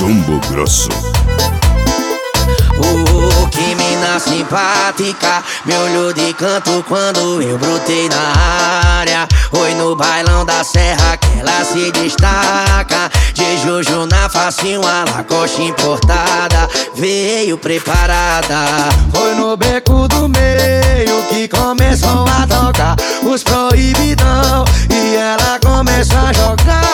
Chumbo Grosso. Que mina simpática, me olhou de canto quando eu brotei na área. Oi, no bailão da serra que ela se destaca. De Juju na face, uma Lacoste importada, veio preparada. Foi no beco do meio que começou a tocar os proibidão e ela começou a jogar.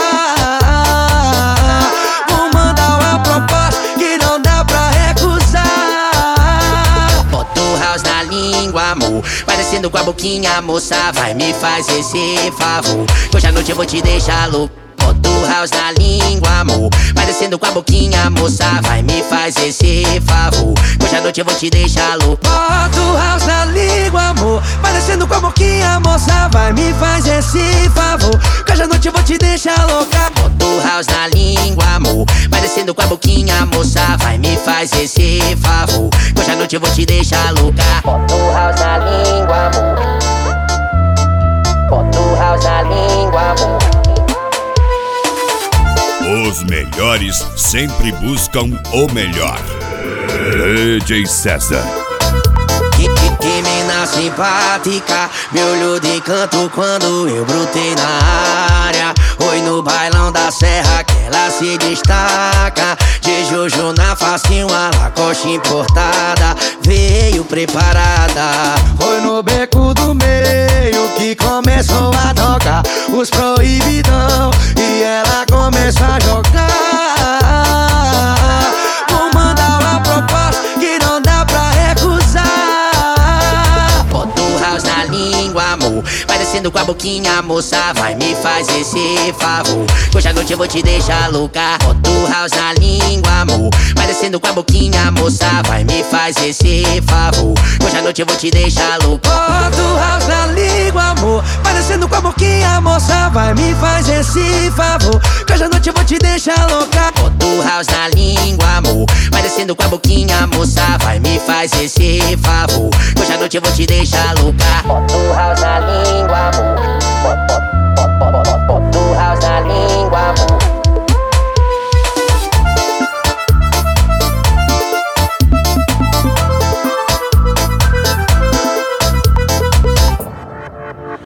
Vou mandar uma proposta que não dá pra recusar. Bota o house na língua, amor, vai descendo com a boquinha, moça, vai me faz esse favor, que hoje à noite eu vou te deixar louco. Bota o house na língua, amor, vai descendo com a boquinha, moça, vai me faz esse favor, que hoje à noite eu vou te deixar louco. Bota o house na língua, amor, vai descendo com a boquinha, moça, vai me faz esse favor, que hoje à noite eu vou te deixar louca. Bota o house na língua, amor, vai descendo com a boquinha, moça, vai me faz esse favor, que hoje à noite eu vou te deixar louca. Bota o house na língua, amor, bota o house na língua, amor. Os melhores sempre buscam o melhor. DJ César. Que mina simpática, me olhou de canto quando eu brotei na área. Oi, no bailão da serra que ela se destaca. De Juju na face, uma Lacoste importada, veio preparada. Foi no beco do meio que começou a tocar os proibidão e ela começou a jogar. Vou mandar uma proposta que não dá pra recusar. Bota o house na língua, amor, vai descendo com a boquinha, moça, vai me faz esse favor, que hoje à noite eu vou te deixar louca. Bota o house na língua, amor, vai descendo com a boquinha, moça, vai me faz esse favor, que hoje à noite eu vou te deixar louca. Bota o house na língua, amor, vai descendo com a boquinha, moça, vai me faz esse favor, que hoje à noite eu vou te deixar louca. Bota o house na língua, amor, vai descendo com a boquinha, moça, vai me faz esse favor, que hoje à noite eu vou te deixar louca. Bota o house na língua, amor, bota